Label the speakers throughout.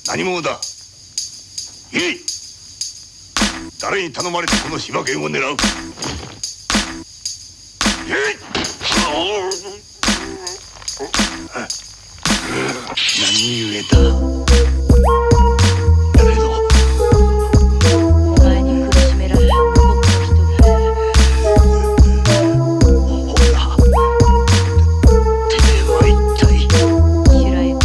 Speaker 1: 何者だ。言え。誰に頼まれてこの柴犬を狙う。言え。何故だ。やれぞ。
Speaker 2: お前に苦しめられる無国の人々。
Speaker 1: ほら。てめえは一体。
Speaker 2: 白雪。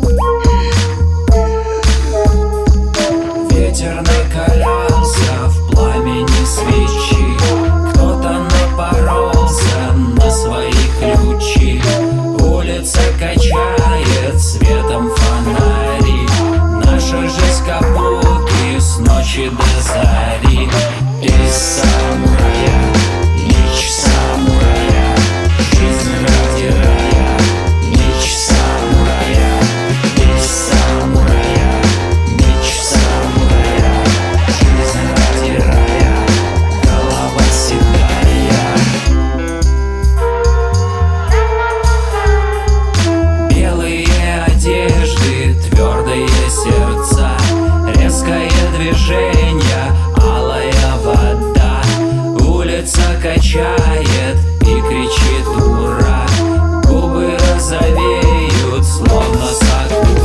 Speaker 3: Ветер накалялся в пламени свечи. Кто-то напоролся на свои ключи. Улица качает светом фонари. Наша жизнь капуки с ночи до зари. Из самурая, меч самурая, жизнь ради рая, меч самурая. Из самурая, меч самурая, жизнь ради рая, голова седая. Белые одежды, твердые сердца, резкое движение, алая вода. Улица качает и кричит ура. Губы розовеют, словно сакура.